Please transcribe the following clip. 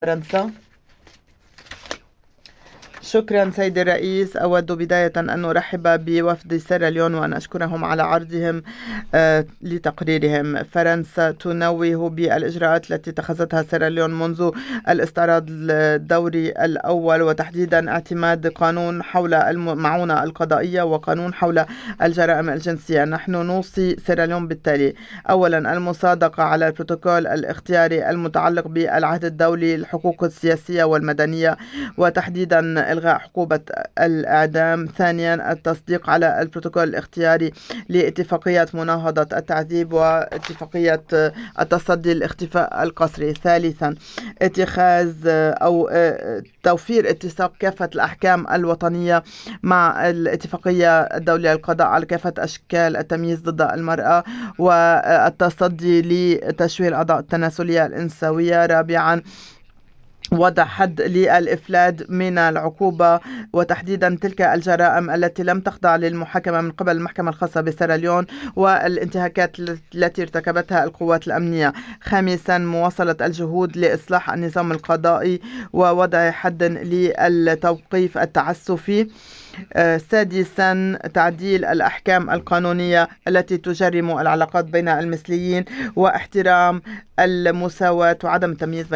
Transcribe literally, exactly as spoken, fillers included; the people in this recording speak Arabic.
فرنسا. شكرا سيدي الرئيس. أود بداية أن أرحب بوفد سيراليون وأن أشكرهم على عرضهم آه لتقريرهم. فرنسا تنوه بالإجراءات التي اتخذتها سيراليون منذ الاستعراض الدوري الأول، وتحديدا اعتماد قانون حول المعونة القضائية وقانون حول الجرائم الجنسية. نحن نوصي سيراليون بالتالي: أولا، المصادقة على البروتوكول الاختياري المتعلق بالعهد الدولي للحقوق السياسية والمدنية، وتحديدا إلغاء عقوبة الإعدام. ثانيا، التصديق على البروتوكول الاختياري لاتفاقية مناهضة التعذيب واتفاقية التصدي للاختفاء القسري. ثالثا، اتخاذ أو توفير اتساق كافة الأحكام الوطنية مع الاتفاقية الدولية للقضاء على كافة أشكال التمييز ضد المرأة والتصدي لتشويه الأعضاء التناسلية الإنثوية. رابعا، وضع حد للإفلات من العقوبة، وتحديدا تلك الجرائم التي لم تخضع للمحاكمة من قبل المحكمة الخاصة بسيراليون والانتهاكات التي ارتكبتها القوات الأمنية. خامسا، مواصلة الجهود لإصلاح النظام القضائي ووضع حد للتوقيف التعسفي. سادسا، تعديل الأحكام القانونية التي تجرم العلاقات بين المثليين واحترام المساواة وعدم التمييز